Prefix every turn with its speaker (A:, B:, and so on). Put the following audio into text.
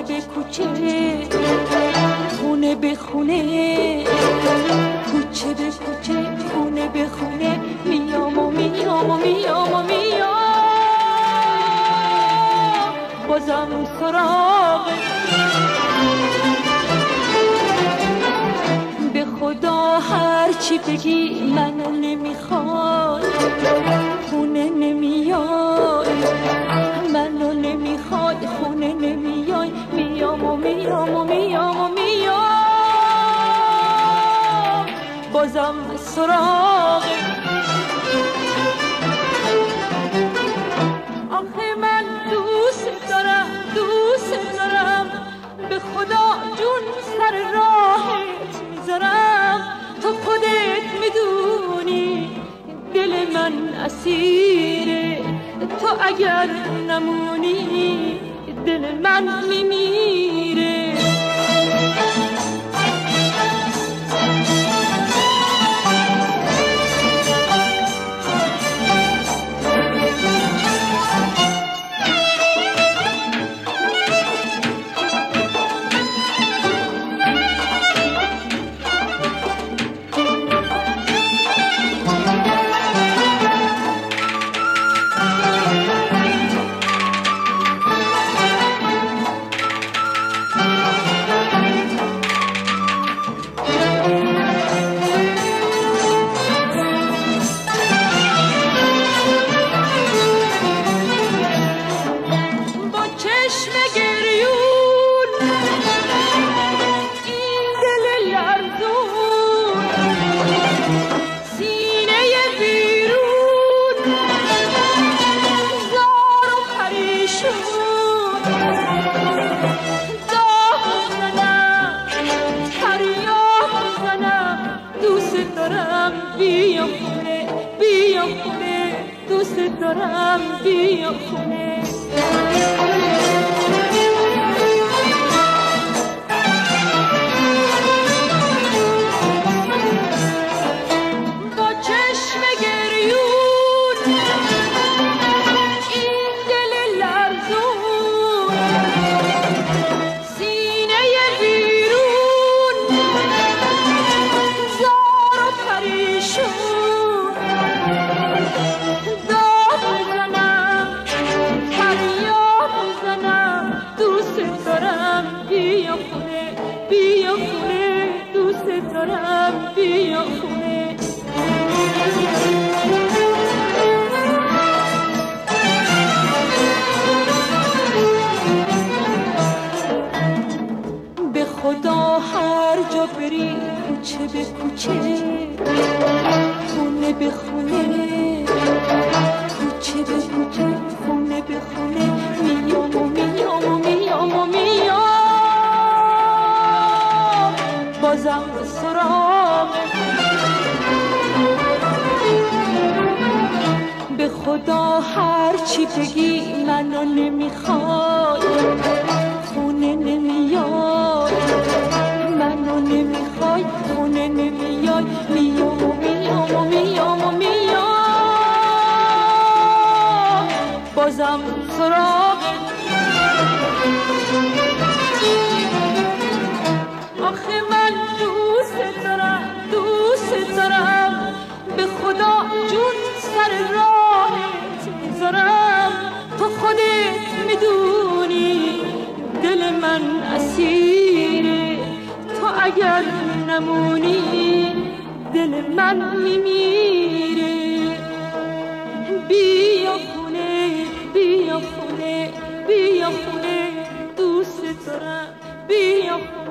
A: به کوچه خونه به خونه کوچه به کوچه خونه به خونه میام و میام و میام و میام بازم سراغ به خدا هرچی بگی منو نمیخوای خونه نمیای منو نمیخوای خونه نمیای میام و میام و میام و میام بازم سراغ آخه من دوست دارم به خدا جون سر راهت میذارم تو خودت میدونی دل من اسیره تو اگر نمونی دل من میمیره دارم بیا خونه با چشم گریون این دل لرزون سینه بیرون زار و پریشون بیا خونه دوست دارم بیا خونه به خدا هر جا بری کوچه به کوچه خونه به خونه کوچه به کوچه خونه به خونه میام و میام و میام و میام بازم سراغ به خدا هرچی بگی منو نمیخوای خونه نمیای منو نمیخوای خونه نمیای میام و میام و میام و میام بازم سراغ آخه من دوست دارم به خدا جون سر راهت میذارم تو خودت میدونی دل من اسیره تو اگر نمونی دل من میمیره بیا خونه بیا خونه بیا خونه دوست دارم بیا خونه